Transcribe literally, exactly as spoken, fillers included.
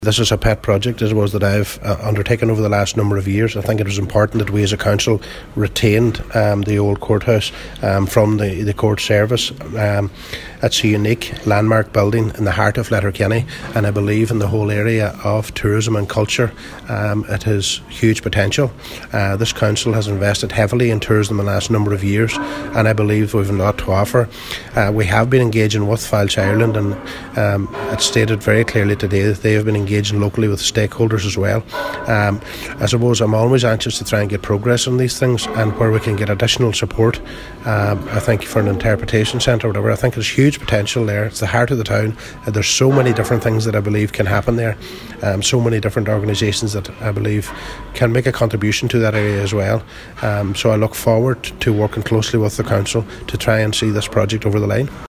This is a pet project, I suppose, that I've uh, undertaken over the last number of years. I think it was important that we as a council retained um, the old courthouse um, from the, the court service. Um, it's a unique landmark building in the heart of Letterkenny, and I believe in the whole area of tourism and culture. Um, it has huge potential. Uh, this council has invested heavily in tourism in the last number of years, and I believe we have a lot to offer. Uh, we have been engaging with Fáilte Ireland, and um, it's stated very clearly today that they have been engaging engaging locally with stakeholders as well. Um, I suppose I'm always anxious to try and get progress on these things, and where we can get additional support, um, I think for an interpretation centre or whatever, I think there's huge potential there. It's the heart of the town, and there's so many different things that I believe can happen there, um, so many different organisations that I believe can make a contribution to that area as well. Um, so I look forward to working closely with the council to try and see this project over the line.